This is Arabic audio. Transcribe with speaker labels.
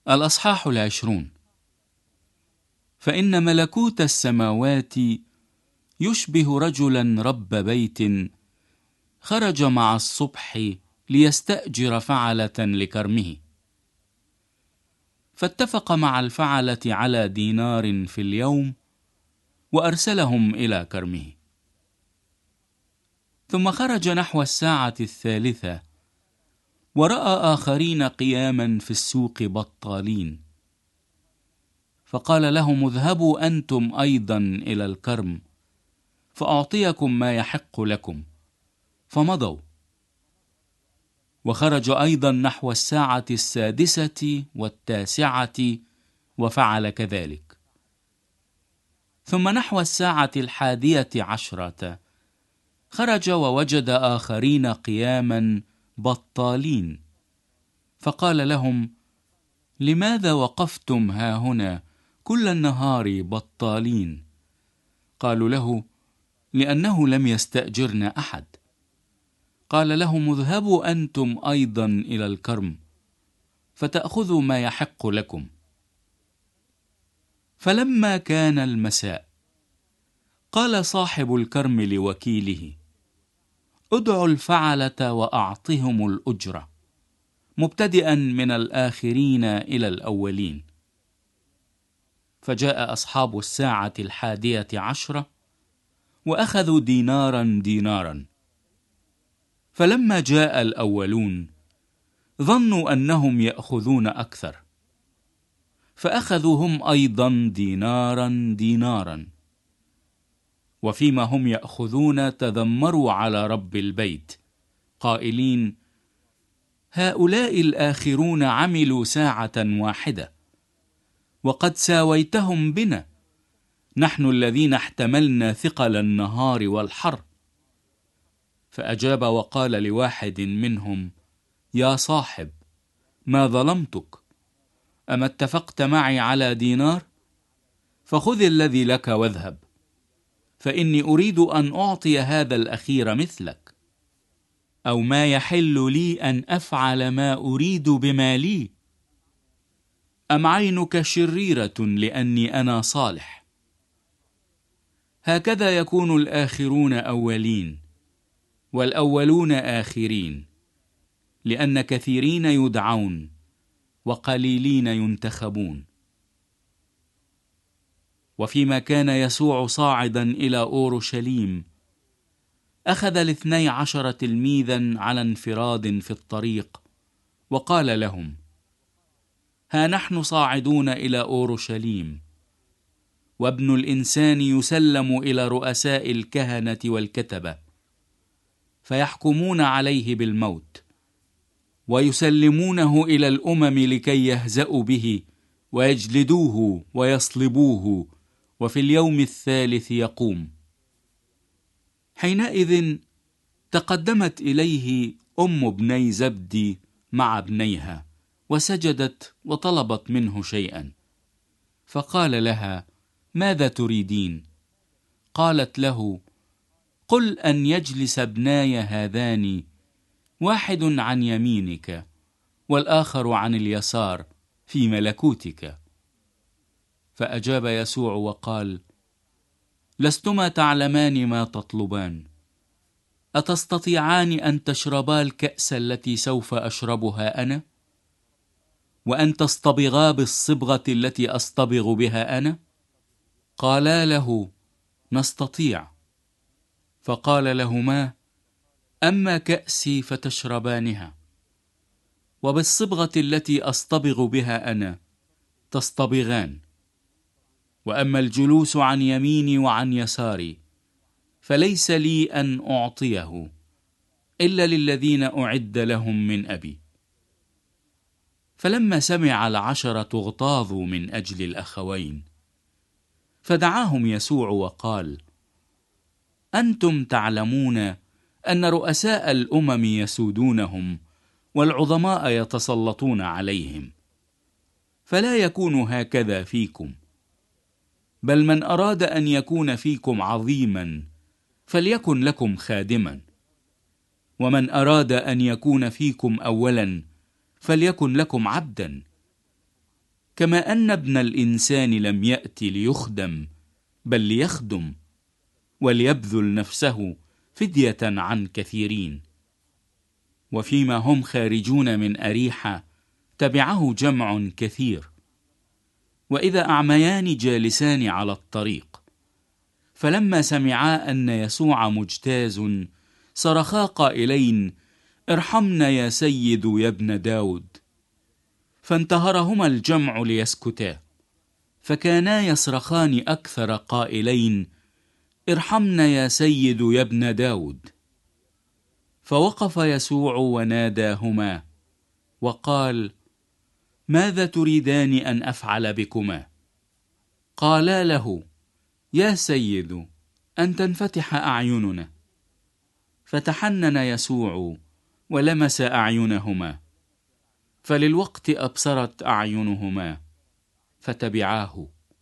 Speaker 1: الأصحاح 20. فإن ملكوت السماوات يشبه رجلا رب بيت خرج مع الصبح ليستأجر فعلة لكرمه، فاتفق مع الفعلة على دينار في اليوم، وأرسلهم إلى كرمه. ثم خرج نحو الساعة 3، ورأى آخرين قياما في السوق بطالين، فقال لهم: اذهبوا أنتم أيضا إلى الكرم، فأعطيكم ما يحق لكم. فمضوا. وخرج أيضا نحو الساعة 6 و9، وفعل كذلك. ثم نحو الساعة 11 خرج ووجد آخرين قياما بطالين، فقال لهم: لماذا وقفتم هاهنا كل النهار بطالين؟ قالوا له: لأنه لم يستأجرنا أحد. قال لهم: اذهبوا أنتم أيضا إلى الكرم، فتأخذوا ما يحق لكم. فلما كان المساء قال صاحب الكرم لوكيله: ادعوا الفعلة وأعطهم الأجرة، مبتدئا من الآخرين إلى الأولين. فجاء أصحاب الساعة 11 وأخذوا دينارا دينارا. فلما جاء الأولون ظنوا أنهم يأخذون أكثر، فأخذوا هم أيضا دينارا دينارا. وفيما هم يأخذون تذمروا على رب البيت قائلين: هؤلاء الآخرون عملوا ساعة واحدة، وقد ساويتهم بنا، نحن الذين احتملنا ثقل النهار والحر. فأجاب وقال لواحد منهم: يا صاحب، ما ظلمتك؟ أما اتفقت معي على دينار؟ فخذ الذي لك واذهب، فإني أريد أن أعطي هذا الأخير مثلك، أو ما يحل لي أن أفعل ما أريد بما لي؟ أم عينك شريرة لأني أنا صالح؟ هكذا يكون الآخرون أولين، والأولون آخرين، لأن كثيرين يدعون وقليلين ينتخبون. وفيما كان يسوع صاعدا إلى أورشليم، أخذ 12 تلميذا على انفراد في الطريق، وقال لهم: ها نحن صاعدون إلى أورشليم، وابن الإنسان يسلم إلى رؤساء الكهنة والكتبة، فيحكمون عليه بالموت، ويسلمونه إلى الأمم لكي يهزأوا به ويجلدوه ويصلبوه، وفي اليوم الثالث يقوم. حينئذ تقدمت إليه أم ابني زبدي مع ابنيها، وسجدت وطلبت منه شيئا. فقال لها: ماذا تريدين؟ قالت له: قل أن يجلس ابناي هذان، واحد عن يمينك والآخر عن اليسار، في ملكوتك. فأجاب يسوع وقال: لستما تعلمان ما تطلبان. أتستطيعان أن تشربا الكأس التي سوف أشربها أنا، وأن تصطبغا بالصبغة التي أصطبغ بها أنا؟ قالا له: نستطيع. فقال لهما: أما كأسي فتشربانها، وبالصبغة التي أصطبغ بها أنا تصطبغان، وأما الجلوس عن يميني وعن يساري فليس لي أن أعطيه، إلا للذين أعد لهم من أبي. فلما سمع 10 اغتاظوا من أجل الأخوين، فدعاهم يسوع وقال: أنتم تعلمون أن رؤساء الأمم يسودونهم، والعظماء يتسلطون عليهم، فلا يكون هكذا فيكم، بل من أراد أن يكون فيكم عظيما فليكن لكم خادما، ومن أراد أن يكون فيكم أولا فليكن لكم عبدا. كما أن ابن الإنسان لم يأت ليخدم بل ليخدم وليبذل نفسه فدية عن كثيرين. وفيما هم خارجون من أريحة تبعه جمع كثير، وإذا أعميان جالسان على الطريق، فلما سمعا أن يسوع مجتاز صرخا قائلين: ارحمنا يا سيد يا ابن داود. فانتهرهما الجمع ليسكتا، فكانا يصرخان أكثر قائلين: ارحمنا يا سيد يا ابن داود. فوقف يسوع وناداهما وقال: ماذا تريدان أن أفعل بكما؟ قالا له: يا سيد، أن تنفتح أعيننا. فتحنن يسوع ولمس أعينهما، فللوقت أبصرت أعينهما فتبعاه.